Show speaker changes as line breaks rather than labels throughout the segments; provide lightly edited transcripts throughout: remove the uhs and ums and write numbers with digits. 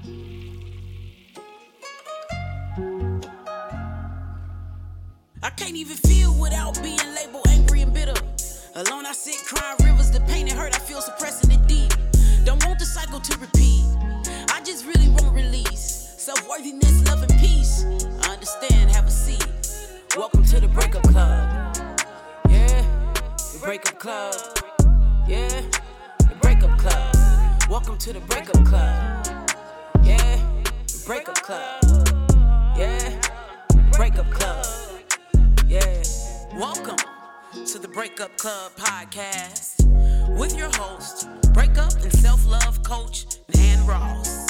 I can't even feel without being labeled angry and bitter. Alone I sit crying rivers, the pain and hurt I feel suppressing it deep. Don't want the cycle to repeat. I just really want release. Self-worthiness, love and peace. I understand, have a seat. Welcome to the Breakup Club. Yeah, the Breakup Club. Yeah, the Breakup Club. Welcome to the Breakup Club. Yeah, the Breakup Club. Yeah, the Breakup Club. Yeah, welcome to the Breakup Club podcast with your host, breakup and self-love coach, Nan Ross.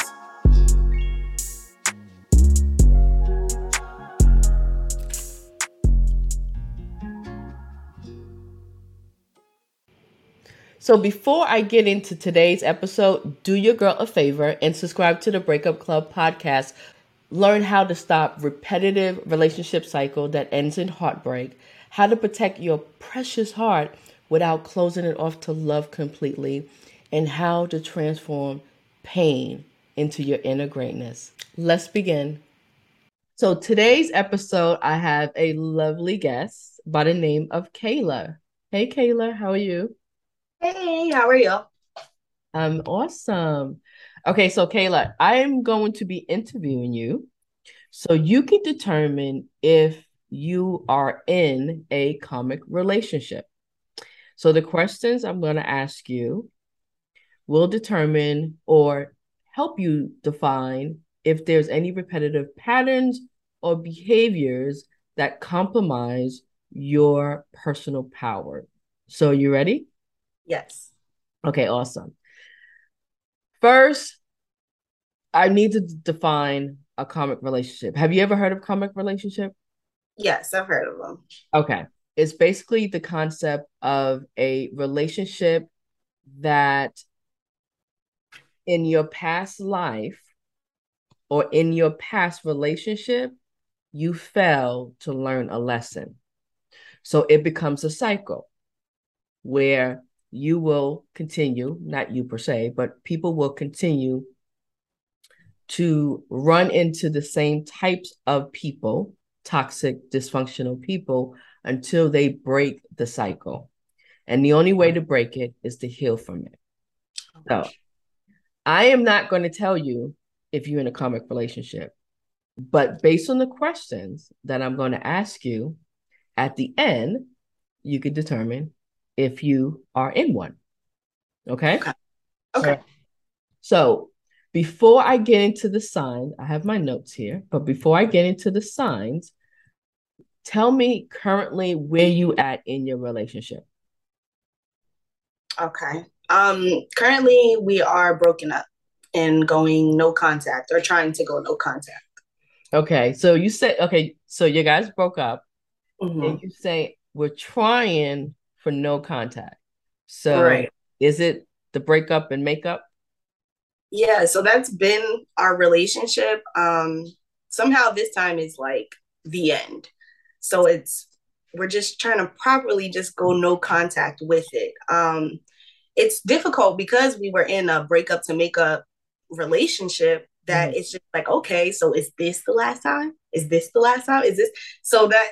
So before I get into today's episode, do your girl a favor and subscribe to the Breakup Club podcast. Learn how to stop repetitive relationship cycle that ends in heartbreak, how to protect your precious heart without closing it off to love completely, and how to transform pain into your inner greatness. Let's begin. So today's episode, I have a lovely guest by the name of Kayla. Hey, Kayla, how are you?
Hey, how are you?
I'm awesome. Okay, so Kayla, I am going to be interviewing you so you can determine if you are in a karmic relationship. So the questions I'm going to ask you will determine or help you define if there's any repetitive patterns or behaviors that compromise your personal power. So you ready?
Yes.
Okay, awesome. First, I need to define a karmic relationship. Have you ever heard of karmic relationship?
Yes, I've heard of them.
Okay. It's basically the concept of a relationship that in your past life or in your past relationship, you fail to learn a lesson. So it becomes a cycle where you will continue, not you per se, but people will continue to run into the same types of people, toxic, dysfunctional people, until they break the cycle. And the only way to break it is to heal from it. So I am not going to tell you if you're in a karmic relationship, but based on the questions that I'm going to ask you at the end, you can determine if you are in one. Okay?
Okay.
So before I get into the signs, I have my notes here, but before I get into the signs, tell me currently where you at in your relationship.
Okay. Currently we are broken up and going no contact or trying to go no contact.
Okay. So you say, okay, so you guys broke up
Mm-hmm.
and you say we're trying for no contact. So
Right.
Is it the breakup and makeup?
Yeah, so that's been our relationship. Somehow this time is like the end. So we're just trying to properly just go no contact with it. It's difficult because we were in a breakup to makeup relationship that it's just like, okay, so is this the last time? Is this the last time? Is this so that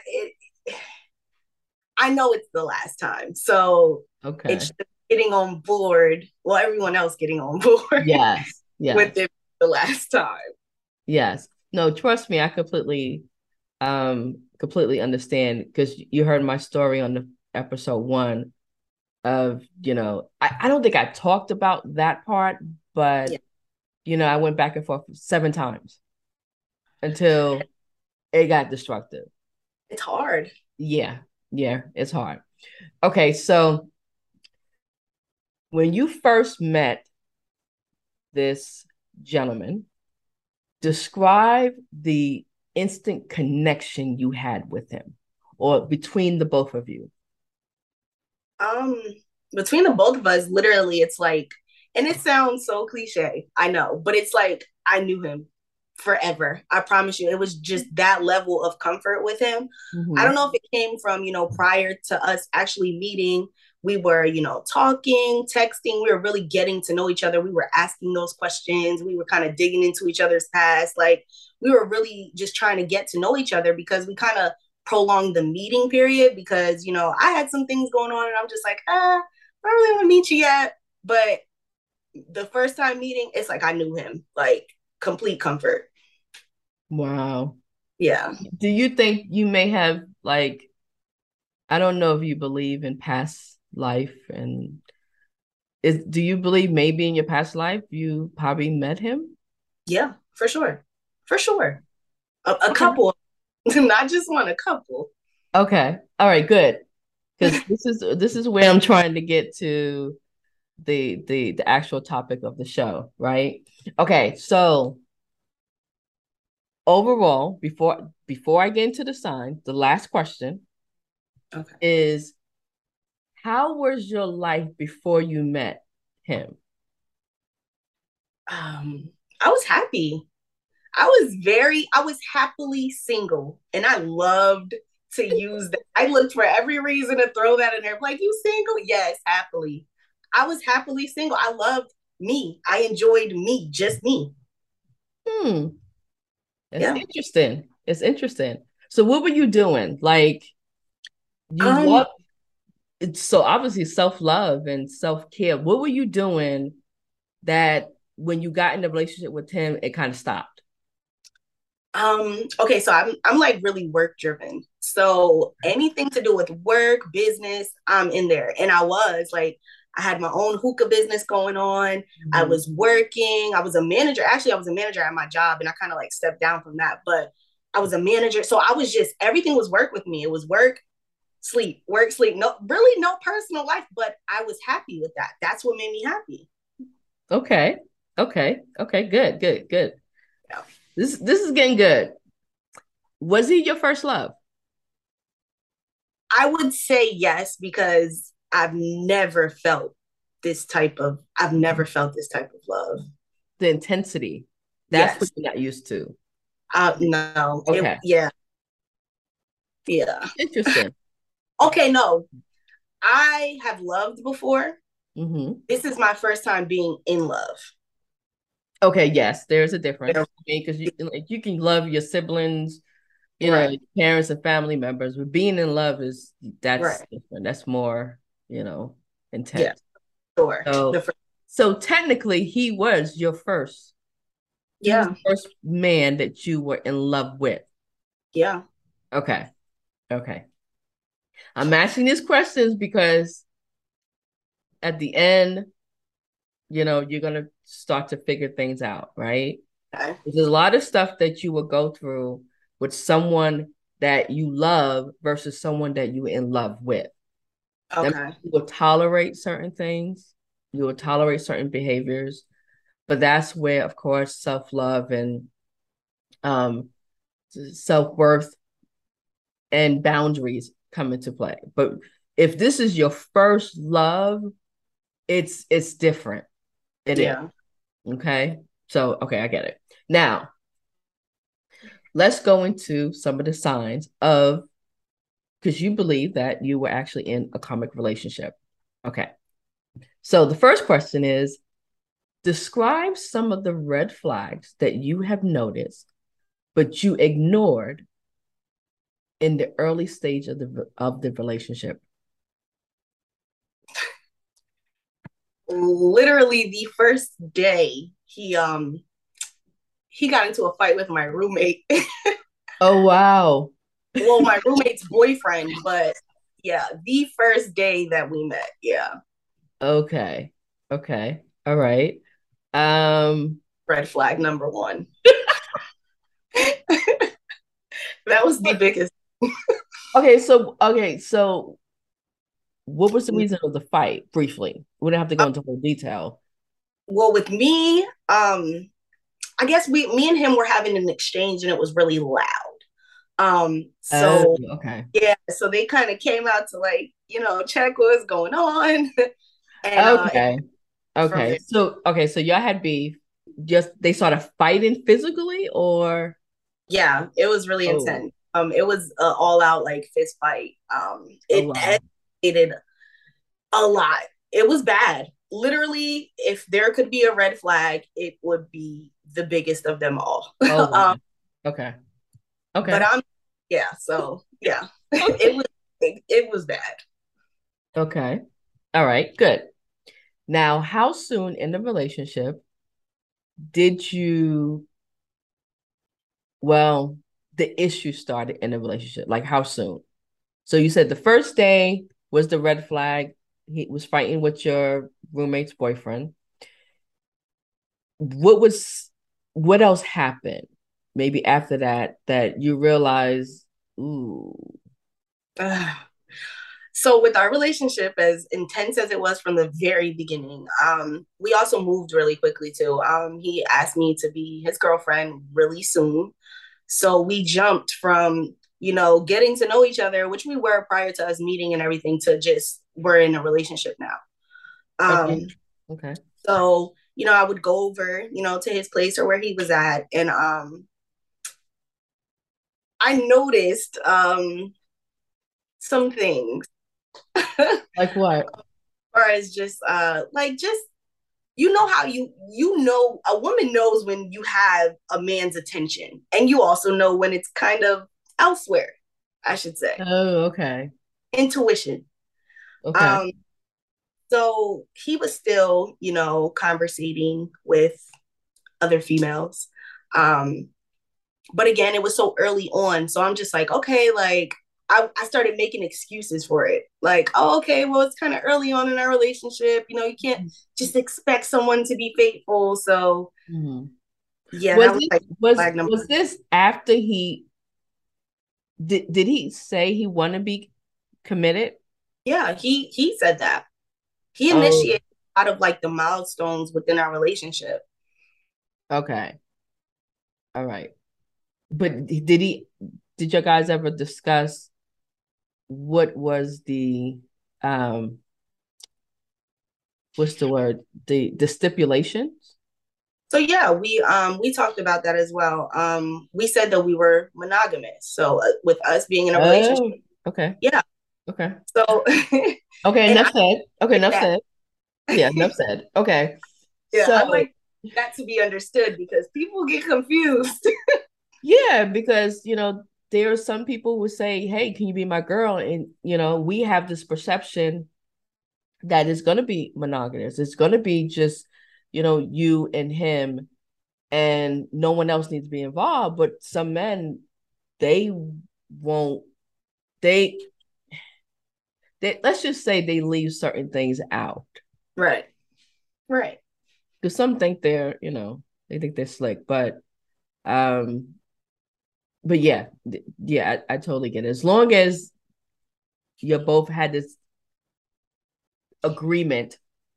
I know it's the last time. So it's just getting on board. Well, everyone else getting on board.
Yes.
With it the last time.
Yes. No, trust me, I completely understand, because you heard my story on the episode 1 of, I don't think I talked about that part, but I went back and forth 7 times until it got destructive.
It's hard.
Yeah, it's hard. Okay, so when you first met this gentleman, describe the instant connection you had with him, or between the both of you.
Between the both of us, literally, it's like, and it sounds so cliche, I know, but it's like I knew him forever. I promise you, it was just that level of comfort with him. I don't know if it came from, prior to us actually meeting, We were, talking, texting. We were really getting to know each other. We were asking those questions. We were kind of digging into each other's past. Like, we were really just trying to get to know each other because we kind of prolonged the meeting period because, I had some things going on and I'm just like, I don't really want to meet you yet. But the first time meeting, it's like I knew him, like complete comfort.
Wow.
Yeah.
Do you think you may have, like, I don't know if you believe in past life, and do you believe maybe in your past life you probably met him?
Yeah, for sure. For sure. A couple, not just one, a couple.
Okay. All right, good. Because this is where I'm trying to get to the actual topic of the show, right? Okay, so overall, before I get into the sign, the last question is, how was your life before you met him?
I was happy. I was happily single, and I loved to use that. I looked for every reason to throw that in there. Like, you single? Yes, happily. I was happily single. I loved me. I enjoyed me, just me.
That's interesting. It's interesting. So what were you doing? Like, you love it, so obviously self-love and self-care. What were you doing that when you got in a relationship with him, it kind of stopped?
Okay, so I'm like really work driven. So anything to do with work, business, I'm in there. And I had my own hookah business going on. Mm-hmm. I was working. I was a manager. Actually, I was a manager at my job and I kind of like stepped down from that, but I was a manager. So I was just, everything was work with me. It was work, sleep, work, sleep. No, really no personal life, but I was happy with that. That's what made me happy.
Okay. Good. Yeah. This is getting good. Was he your first love?
I would say yes, because I've never felt this type of love.
The intensity. That's what you're not used to.
No.
Okay.
Yeah.
Interesting.
Okay, no. I have loved before.
Mm-hmm.
This is my first time being in love.
Okay, yes, there's a difference. Because you can love your siblings, know, parents and family members, but being in love that's different. That's more, intense.
Yeah, sure.
So technically, he was your first. He was the first man that you were in love with.
Yeah.
Okay. I'm asking these questions because at the end, you're gonna start to figure things out, right?
Okay.
There's a lot of stuff that you will go through with someone that you love versus someone that you're in love with.
Okay.
You will tolerate certain things. You will tolerate certain behaviors. But that's where, of course, self-love and self-worth and boundaries come into play. But if this is your first love, it's different. It is. Okay. So, okay, I get it. Now, let's go into some of the signs of, because you believe that you were actually in a karmic relationship. Okay. So the first question is, describe some of the red flags that you have noticed, but you ignored in the early stage of the relationship.
Literally the first day he got into a fight with my roommate.
Oh, wow.
Well, my roommate's boyfriend, but yeah, the first day that we met. Yeah.
Okay. All right.
Red flag number 1. That was the biggest.
Okay, so what was the reason of the fight? Briefly, we don't have to go into full detail.
Well, with me, I guess me and him were having an exchange, and it was really loud.
Okay.
Yeah, so they kind of came out to check what was going on.
And, okay. So y'all had beef. Just they started fighting physically, or?
Yeah, it was really intense. It was all out fist fight. It escalated A lot. It was bad. Literally, if there could be a red flag, it would be the biggest of them all.
Oh wow. Okay.
But
Okay.
yeah. So yeah,
Okay.
it was bad.
Okay. All right. Good. Now, how soon in the relationship did you, well, the issue started in the relationship? Like how soon? So you said the first day was the red flag. He was fighting with your roommate's boyfriend. What was, what else happened? Maybe after that, that you realize, ooh,
So with our relationship, as intense as it was from the very beginning, we also moved really quickly too. He asked me to be his girlfriend really soon. So we jumped from, getting to know each other, which we were prior to us meeting and everything, to just we're in a relationship now.
okay,
Um,
okay.
so, I would go over, to his place or where he was at. And I noticed some things.
Like what?
Or as just like just how a woman knows when you have a man's attention, and you also know when it's kind of elsewhere, I should say.
Oh, okay.
Intuition.
Okay.
um so he was still, conversating with other females. But again, it was so early on. So I'm just like, okay, like I started making excuses for it. Like, oh, okay, well, it's kind of early on in our relationship. You can't just expect someone to be faithful. So
Mhm.
yeah,
Was
that was
this
like
was
flag number.
was this after he did he say he want to be committed?
Yeah, he said that. He
Oh,
initiated out of like the milestones within our relationship.
okay. All right. But did you guys ever discuss what was the um what's the word? The stipulations?
So yeah, we talked about that as well. We said that we were monogamous. So with us being in a relationship,
Oh, okay.
yeah.
Okay.
So
Okay,
and
enough
I
said. Okay,
like
enough
that.
said. Yeah, enough said. Okay.
Yeah, I
So,
like that to be understood because people get confused.
yeah, because, there are some people who say, "Hey, can you be my girl?" And, we have this perception that it's going to be monogamous. It's going to be just, you and him, and no one else needs to be involved. But some men, they won't, they, let's just say they leave certain things out.
Right. Right.
Because some think they think they're slick, um, but yeah, yeah, I totally get it. As long as you both had this agreement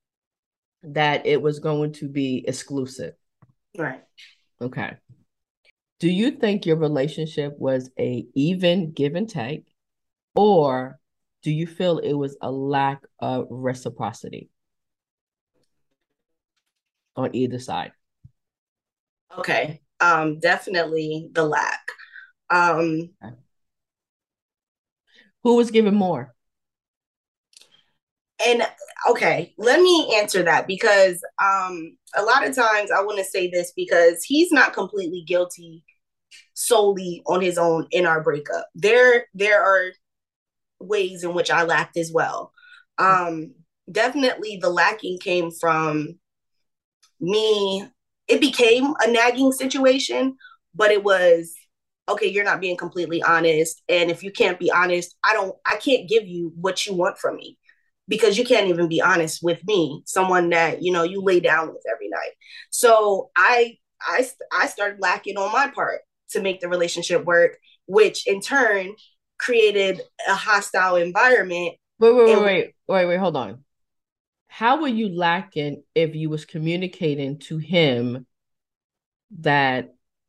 that it was going to be exclusive.
Right.
Okay. Do you think your relationship was a even give and take, or do you feel it was a lack of reciprocity on either side?
Okay. Definitely the lack.
Okay. Who was giving more?
And okay, let me answer that because a lot of times I want to say this because he's not completely guilty solely on his own in our breakup. There are ways in which I lacked as well. Definitely the lacking came from me. It became a nagging situation, but it was okay, you're not being completely honest. And if you can't be honest, I can't give you what you want from me because you can't even be honest with me, someone that, you lay down with every night. So I started lacking on my part to make the relationship work, which in turn created a hostile environment.
Wait, hold on. How were you lacking if you was communicating to him that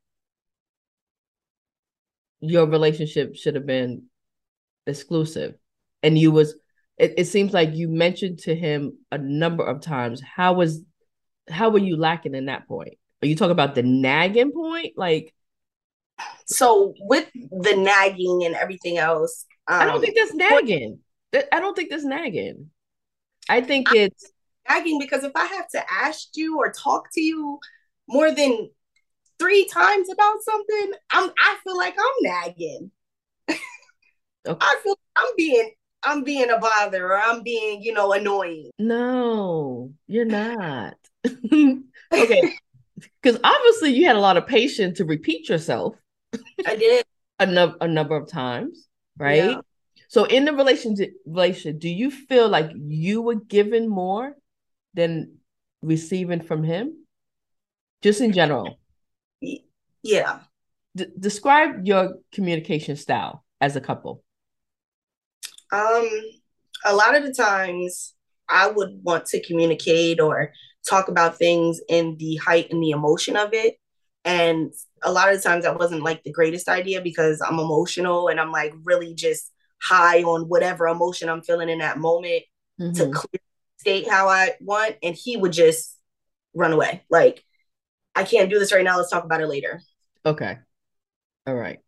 your relationship should have been exclusive and it seems like you mentioned to him a number of times. How were you lacking in that point? Are you talking about the nagging point? Like,
So with the nagging and everything else,
I don't think that's nagging. I don't think that's nagging. I think it's
nagging because if I have to ask you or talk to you more than 3 times about something, I feel like I'm nagging.
okay.
I feel I'm being a bother or I'm being, annoying.
No, you're not. Okay, because obviously you had a lot of patience to repeat yourself
I did.
a number of times, right?
Yeah.
So in the relation, do you feel like you were given more than receiving from him? Just in general.
Yeah.
Describe your communication style as a couple.
Um, a lot of the times I would want to communicate or talk about things in the height and the emotion of it. And a lot of the times that wasn't like the greatest idea because I'm emotional and I'm like really just high on whatever emotion I'm feeling in that moment to clear state how I want. And he would just run away. Like, I can't do this right now. Let's talk about it later.
Okay. All right.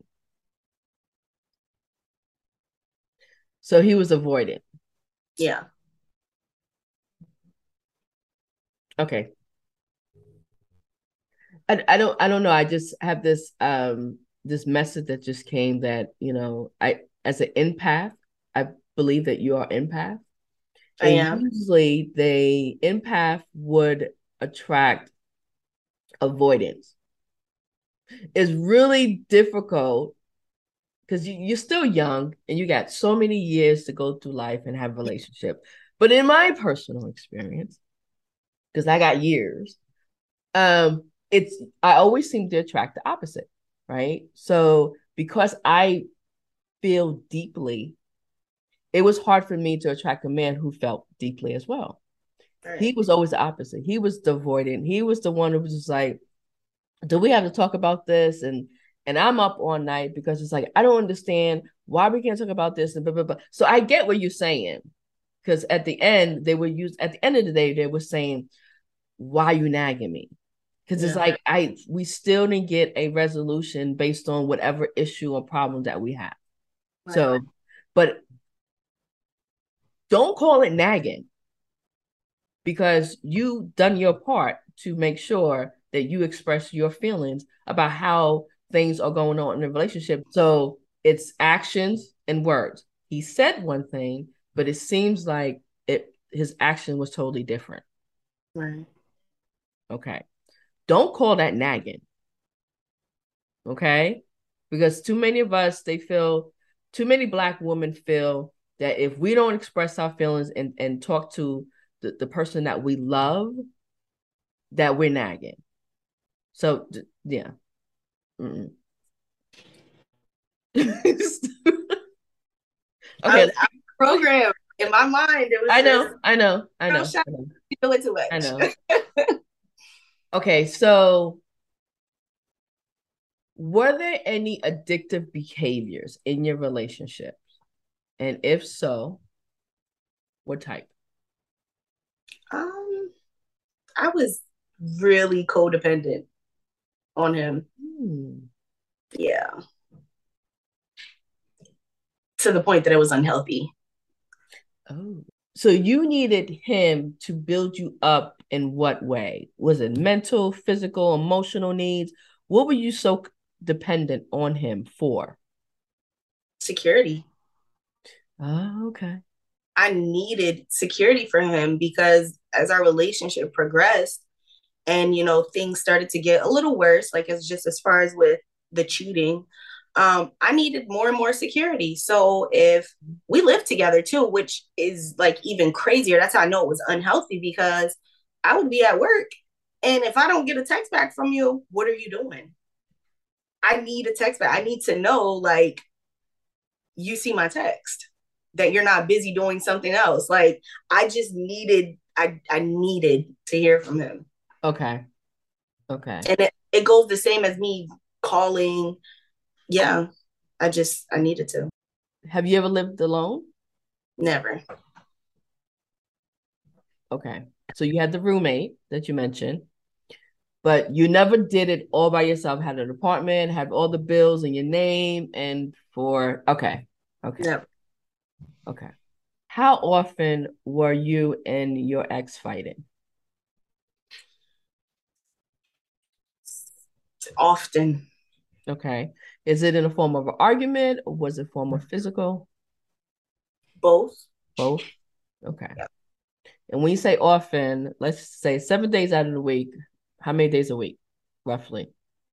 So he was avoidant.
Yeah.
Okay. I don't know. I just have this message that just came that, I as an empath, I believe that you are empath.
I
And
am.
usually the empath would attract avoidance. It's really difficult because you're still young and you got so many years to go through life and have a relationship. But in my personal experience, because I got years, I always seem to attract the opposite, right? So because I feel deeply, it was hard for me to attract a man who felt deeply as well.
Right.
He was always the opposite. He was the avoidant. He was the one who was just like, do we have to talk about this? And I'm up all night because it's like, I don't understand why we can't talk about this and blah, blah, blah. So I get what you're saying. Because at the end of the day, they were saying, why are you nagging me? Because it's like we still didn't get a resolution based on whatever issue or problem that we have. Right. So, but don't call it nagging because you done your part to make sure that you express your feelings about how things are going on in the relationship. So it's actions and words. He said one thing, but it seems like his action was totally different.
Right.
Okay. Don't call that nagging. Okay? Because too many Black women feel that if we don't express our feelings and talk to the person that we love, that we're nagging. So, yeah. Okay.
I programmed in my mind. It was
I know.
Feel it too much.
I know. Okay, so were there any addictive behaviors in your relationships? And if so, what type?
I was really codependent on him. Yeah. To the point that it was unhealthy.
Oh. So you needed him to build you up in what way? Was it mental, physical, emotional needs? What were you so dependent on him for?
Security.
Oh, okay.
I needed security for him because as our relationship progressed and, things started to get a little worse, like it's just as far as with the cheating, I needed more and more security. So if we lived together too, which is like even crazier, that's how I know it was unhealthy because I would be at work. And if I don't get a text back from you, what are you doing? I need a text back. I need to know, like, you see my text, that you're not busy doing something else. Like, I just needed, I needed to hear from him.
Okay.
And it goes the same as me calling. Yeah, I needed to.
Have you ever lived alone?
Never.
Okay. So you had the roommate that you mentioned, but you never did it all by yourself, had an apartment, had all the bills in your name okay.
Never.
Okay. how often were you and your ex fighting?
Often.
Okay. Is it in the form of an argument or was it form of physical?
Both.
Both? Okay.
Yep.
And when you say often, let's say 7 days out of the week, how many days a week, roughly?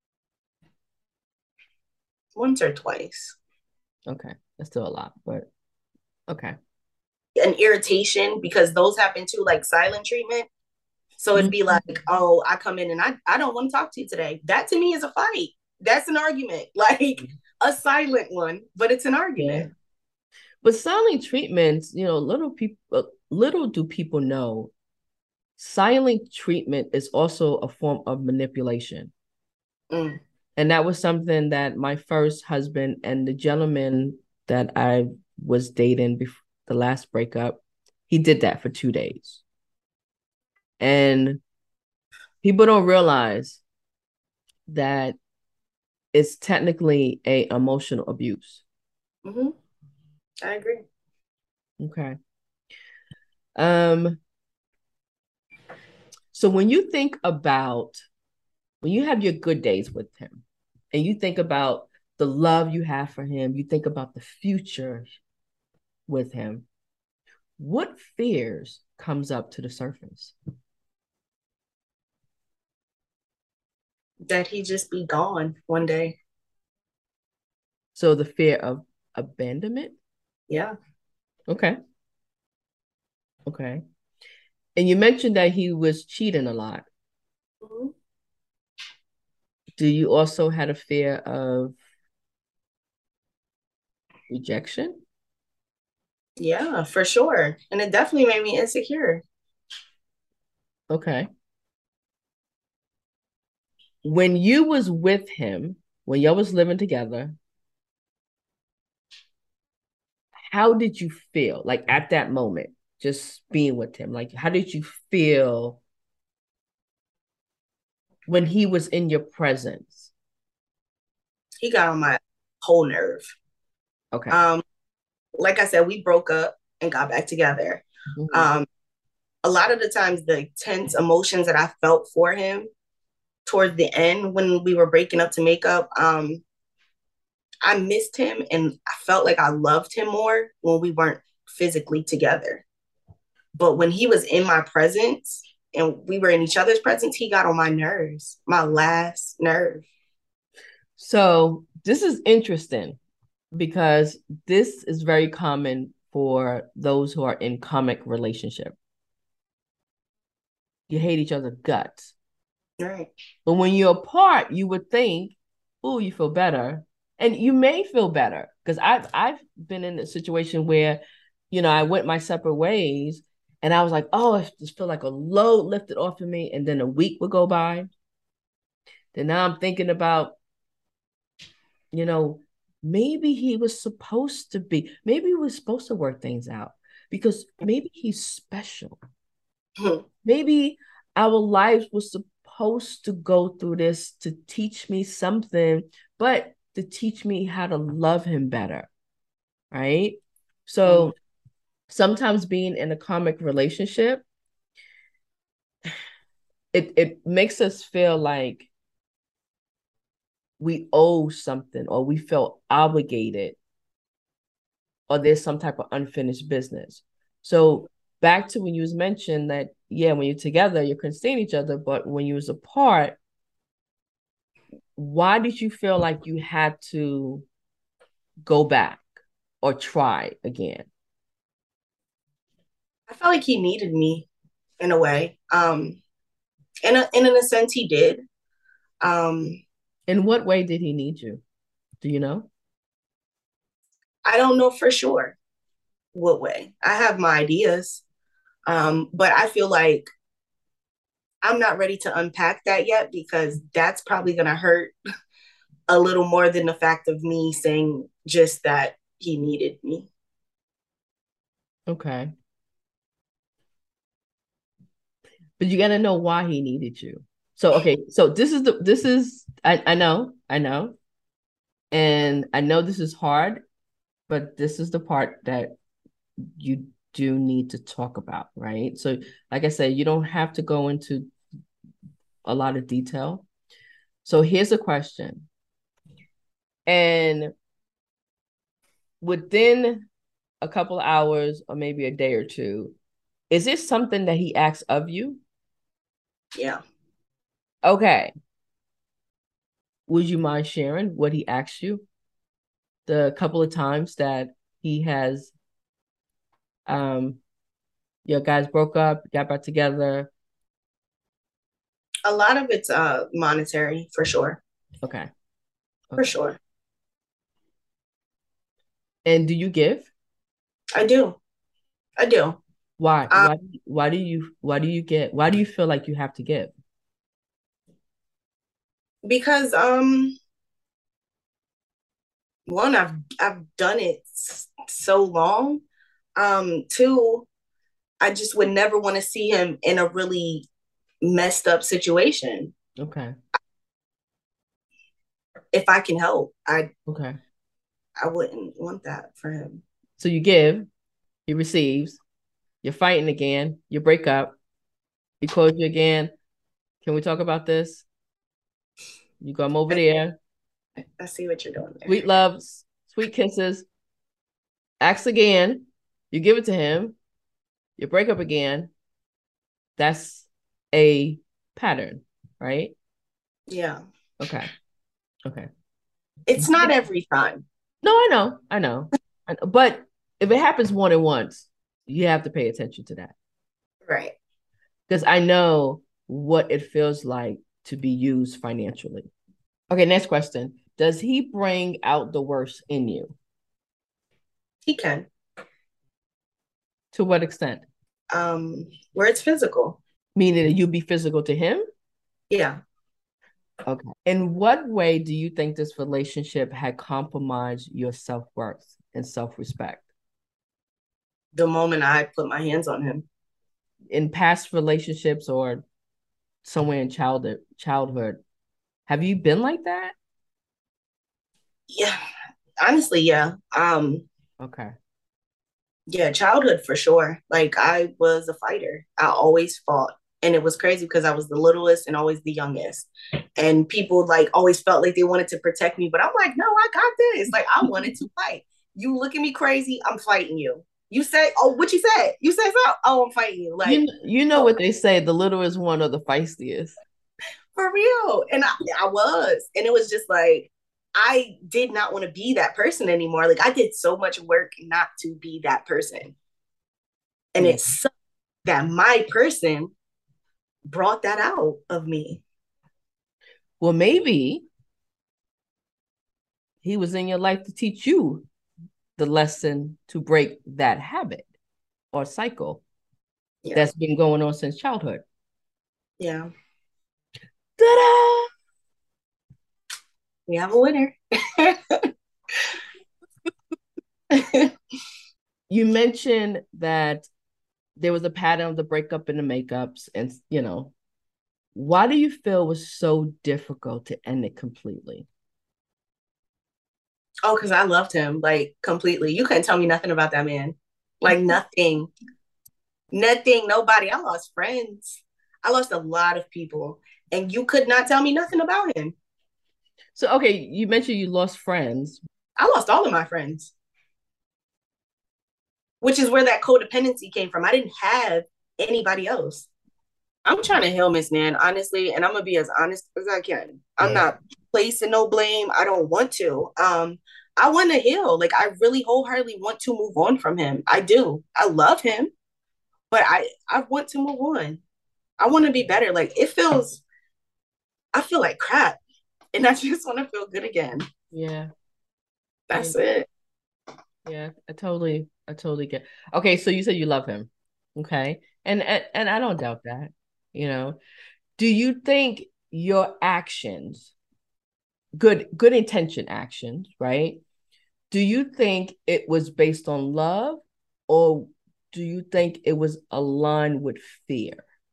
Once or twice.
Okay. That's still a lot, but okay.
An irritation, because those happen too, like silent treatment. So it'd be like, oh, I come in and I don't want to talk to you today. That to me is a fight. That's an argument, like a silent one, but it's an argument.
Yeah. But silent treatments, little do people know, silent treatment is also a form of manipulation.
Mm.
And that was something that my first husband and the gentleman that I was dating before the last breakup, he did that for 2 days. And people don't realize that it's technically a emotional abuse.
Mm-hmm. I agree.
Okay. So when you think about when you have your good days with him and you think about the love you have for him, you think about the future with him, what fears comes up to the surface?
That he just be gone one day.
So the fear of abandonment?
Yeah.
Okay. Okay. And you mentioned that he was cheating a lot.
Mm-hmm.
Do you also had a fear of rejection?
Yeah, for sure. And it definitely made me insecure.
Okay. When you was with him, when y'all was living together, how did you feel? Like at that moment, just being with him, like how did you feel when he was in your presence?
He got on my whole nerve.
Okay.
Like I said, we broke up and got back together.
Mm-hmm.
A lot of the times the tense emotions that I felt for him towards the end when we were breaking up to make up, I missed him and I felt like I loved him more when we weren't physically together. But when he was in my presence and we were in each other's presence, he got on my nerves, my last nerve.
So this is interesting because this is very common for those who are in comic relationship. You hate each other's guts.
Right.
But when you're apart, you would think, oh, you feel better. And you may feel better because I've been in a situation where, I went my separate ways and I was like, oh, I just feel like a load lifted off of me. And then a week would go by. Then now I'm thinking about, maybe he was supposed to be, maybe we were supposed to work things out because maybe he's special. Maybe our lives were supposed to go through this to teach me something, but to teach me how to love him better. Right? So sometimes being in a karmic relationship, it makes us feel like we owe something or we feel obligated or there's some type of unfinished business. So back to when you was mentioned that, yeah, when you're together, you couldn't stand each other, but when you was apart, why did you feel like you had to go back or try again?
I felt like he needed me in a way. In a sense, he did.
In what way did he need you? Do you know?
I don't know for sure what way. I have my ideas, but I feel like I'm not ready to unpack that yet because that's probably going to hurt a little more than the fact of me saying just that he needed me.
Okay. But you got to know why he needed you. So, okay. So I know. And I know this is hard, but this is the part that you do need to talk about, right? So, like I said, you don't have to go into a lot of detail. So here's a question. And within a couple of hours or maybe a day or two, is this something that he asks of you?
Yeah.
Okay. Would you mind sharing what he asked you? The couple of times that he has, your guys broke up, got back together.
A lot of it's monetary for sure.
Okay.
For sure.
And do you give?
I do.
Why? Why do you feel like you have to give?
Because one, I've done it so long. Two, I just would never want to see him in a really messed up situation.
Okay.
If I can help, I
Okay.
wouldn't want that for him.
So you give, he receives, you're fighting again, you break up, he calls you again. Can we talk about this? You come over there.
I see what you're doing there.
Sweet loves, sweet kisses. Acts again. You give it to him. You break up again. That's a pattern, right?
Yeah.
Okay.
It's not every time.
No, I know. But if it happens more than once, you have to pay attention to that.
Right.
Because I know what it feels like to be used financially. Okay, next question. Does he bring out the worst in you?
He can.
To what extent?
Where it's physical.
Meaning that you be physical to him?
Yeah.
Okay. In what way do you think this relationship had compromised your self-worth and self-respect?
The moment I put my hands on him.
In past relationships or somewhere in childhood, have you been like that?
Yeah. Honestly, yeah.
Okay.
Yeah, childhood for sure. Like I was a fighter. I always fought. And it was crazy because I was the littlest and always the youngest. And people like always felt like they wanted to protect me. But I'm like, no, I got this. Like I wanted to fight. You look at me crazy, I'm fighting you. You say, oh, what you said? You said so? Oh, I'm fighting you. Like
you know what they say, the littlest one or the feistiest.
For real. And I was. And it was just like, I did not want to be that person anymore. Like I did so much work not to be that person. And it sucked that my person brought that out of me.
Well, maybe he was in your life to teach you the lesson to break that habit or cycle that's been going on since childhood.
Yeah.
Ta-da!
We have a winner.
You mentioned that there was a pattern of the breakup and the makeups, and why do you feel it was so difficult to end it completely?
Oh, because I loved him like completely. You couldn't tell me nothing about that man. Like nothing. Nobody. I lost friends. I lost a lot of people. And you could not tell me nothing about him.
So, okay, you mentioned you lost friends.
I lost all of my friends. Which is where that codependency came from. I didn't have anybody else. I'm trying to heal Miss Nan, honestly, and I'm gonna be as honest as I can. I'm not placing no blame. I don't want to. I want to heal. Like I really wholeheartedly want to move on from him. I do. I love him, but I want to move on. I want to be better. Like I feel like crap, and I just want to feel good again.
Yeah,
that's it.
Yeah, I totally get. Okay, so you said you love him, okay, and I don't doubt that. Do you think your actions, good intention actions, right? Do you think it was based on love, or do you think it was aligned with fear?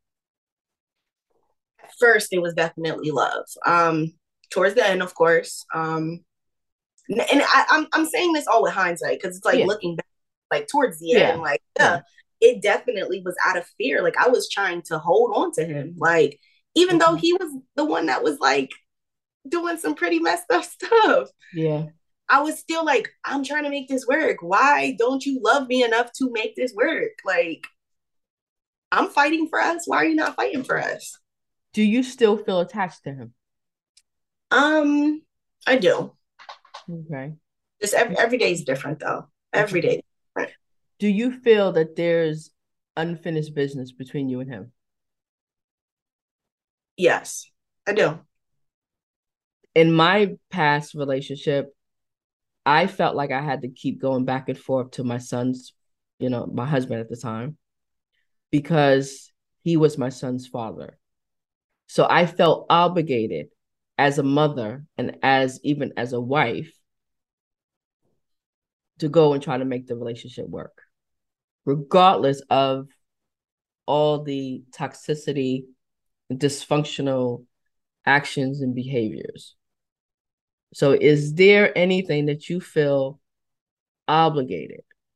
At first, it was definitely love. Towards the end, of course. And I'm saying this all with hindsight because it's like looking back, like towards the
Yeah.
end, like, yeah, it definitely was out of fear. Like I was trying to hold on to him. Like, even though he was the one that was like doing some pretty messed up stuff.
Yeah.
I was still like, I'm trying to make this work. Why don't you love me enough to make this work? Like, I'm fighting for us. Why are you not fighting for us?
Do you still feel attached to him?
I do.
Okay.
Just every day is different though. Every day is different.
Do you feel that there's unfinished business between you and him?
Yes, I do.
In my past relationship, I felt like I had to keep going back and forth to my son's, my husband at the time, because he was my son's father. So I felt obligated as a mother and even as a wife to go and try to make the relationship work, regardless of all the toxicity and dysfunctional actions and behaviors. So is there anything that you feel obligated,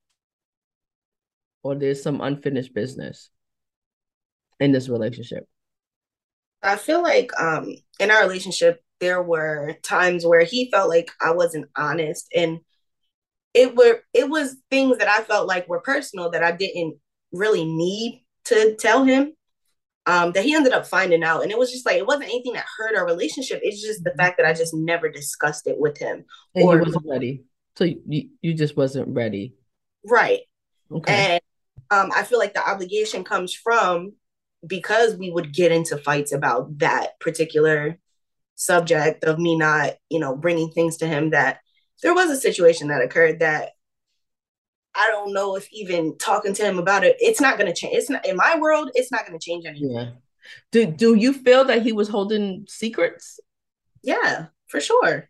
or there's some unfinished business in this relationship?
I feel like in our relationship there were times where he felt like I wasn't honest, and it was things that I felt like were personal that I didn't really need to tell him, that he ended up finding out. And it was just like, it wasn't anything that hurt our relationship. It's just the fact that I just never discussed it with him.
And you wasn't ready. So you just wasn't ready.
Right.
Okay.
And I feel like the obligation comes from, because we would get into fights about that particular subject of me not, bringing things to him, that there was a situation that occurred that I don't know if even talking to him about it, it's not going to change. It's not, in my world, it's not going to change anything.
Yeah. Do you feel that he was holding secrets?
Yeah, for sure.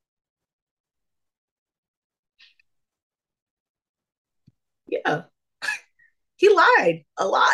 Yeah. He lied a lot.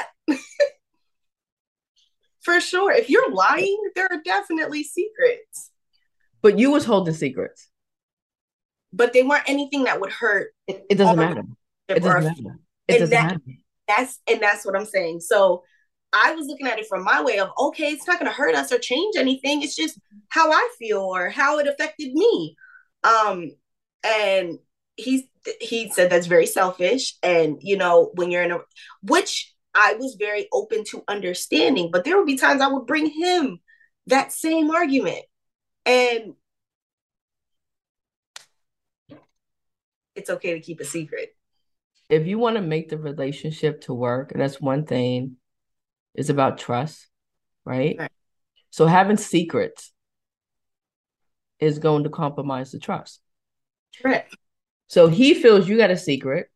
For sure. If you're lying, there are definitely secrets.
But you was holding secrets.
But they weren't anything that would hurt.
It doesn't matter. It doesn't matter. It doesn't matter.
That's what I'm saying. So I was looking at it from my way of, okay, it's not going to hurt us or change anything. It's just how I feel or how it affected me. And he said that's very selfish. And, when you're in which I was very open to understanding, but there would be times I would bring him that same argument. And it's okay to keep a secret.
If you want to make the relationship to work, and that's one thing, it's about trust, right? So having secrets is going to compromise the trust.
Right.
So he feels you got a secret.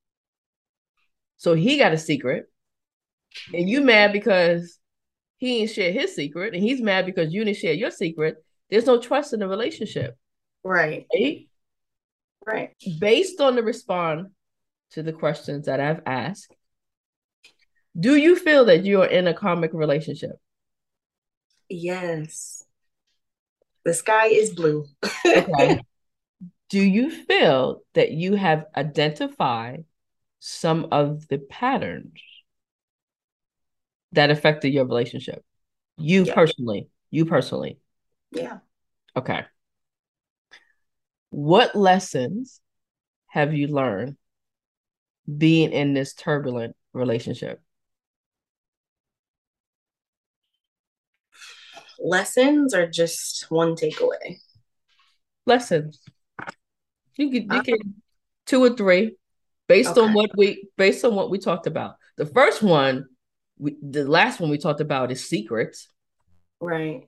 So he got a secret. And you mad because he didn't share his secret, and he's mad because you didn't share your secret. There's no trust in the relationship.
Right. Right.
Based on the response to the questions that I've asked, do you feel that you are in a karmic relationship?
Yes. The sky is blue.
Okay. Do you feel that you have identified some of the patterns that affected your relationship? You personally.
Yeah.
Okay. What lessons have you learned being in this turbulent relationship?
Lessons or just one takeaway?
Lessons. You can 2 or 3 based on what we talked about. The first one, the last one we talked about is secrets.
Right.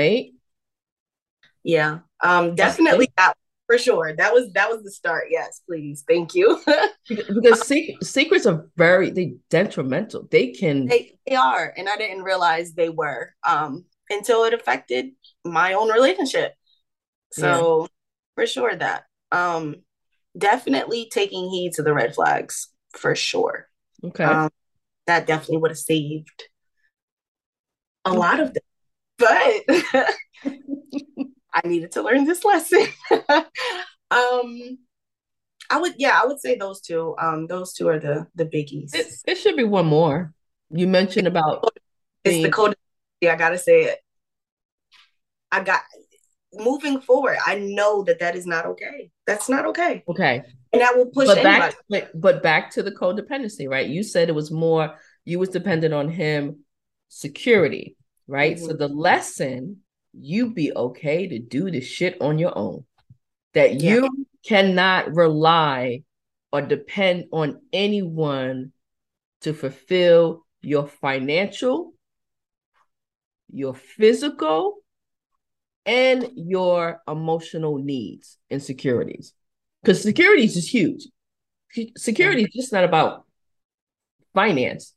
Yeah.
Definitely that, for sure. That was the start. Yes, please. Thank you.
Because secrets are very detrimental. They
are, and I didn't realize they were until it affected my own relationship. So for sure that definitely taking heed to the red flags, for sure.
Okay.
That definitely would have saved a lot of them, but I needed to learn this lesson. I would say those two. Those two are the biggies.
It should be one more. You mentioned about
it's the code. I gotta say it. Moving forward, I know that is not okay. That's not okay.
Okay.
And that will push anybody.
But back to the codependency, right? You said it was more, you was dependent on him security, right? Mm-hmm. So the lesson, you be okay to do the shit on your own. That you cannot rely or depend on anyone to fulfill your financial, your physical, and your emotional needs and securities. Because securities is huge. Security is just not about finance.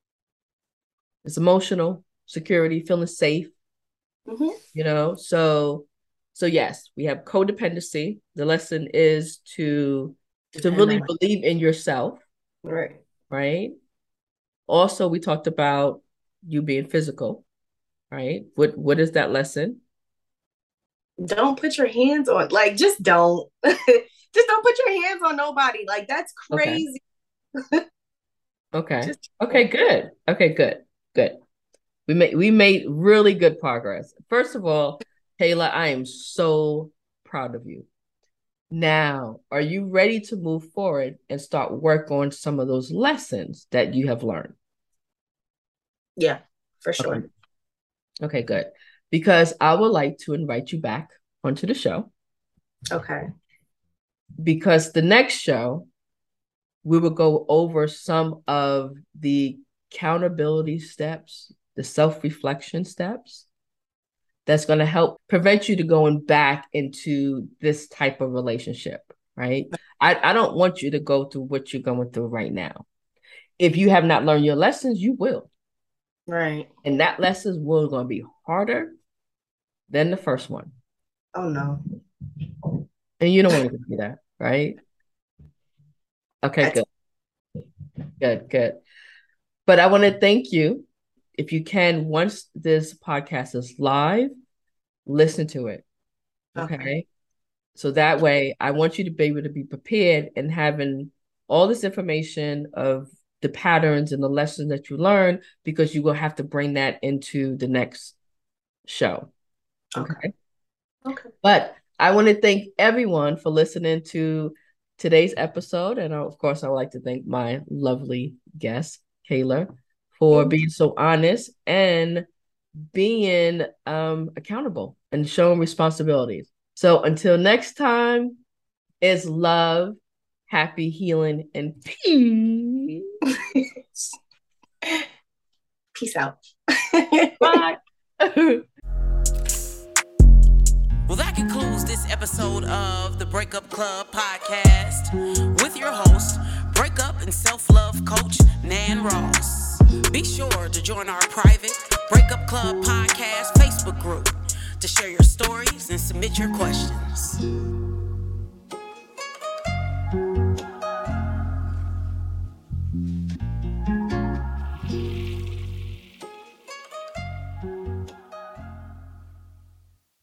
It's emotional security, feeling safe. Mm-hmm. You know, so yes, we have codependency. The lesson is to really believe in yourself.
Right.
Right. Also, we talked about you being physical. Right. What is that lesson?
Don't put your hands on, like, just don't. Just don't put your hands on nobody. Like, that's crazy.
Okay. Okay, good. Okay, good. We made really good progress. First of all, Kayla, I am so proud of you. Now, are you ready to move forward and start work on some of those lessons that you have learned?
Yeah, for sure.
Okay, good. Because I would like to invite you back onto the show.
Okay.
Because the next show, we will go over some of the accountability steps, the self-reflection steps that's going to help prevent you to going back into this type of relationship, right? I don't want you to go through what you're going through right now. If you have not learned your lessons, you will.
Right.
And that lessons will going to be harder than the first one.
Oh, no.
And you don't want to do that, right? Okay, good. But I want to thank you. If you can, once this podcast is live, listen to it. Okay. So that way, I want you to be able to be prepared and having all this information of the patterns and the lessons that you learn, because you will have to bring that into the next show. Okay. But I want to thank everyone for listening to today's episode. And of course, I would like to thank my lovely guest, Kayla, for being so honest and being accountable and showing responsibilities. So until next time, it's love, happy healing, and peace.
Peace out.
Bye.
Well, that concludes this episode of the Breakup Club podcast with your host, breakup and self-love coach, Nan Ross. Be sure to join our private Breakup Club podcast Facebook group to share your stories and submit your questions.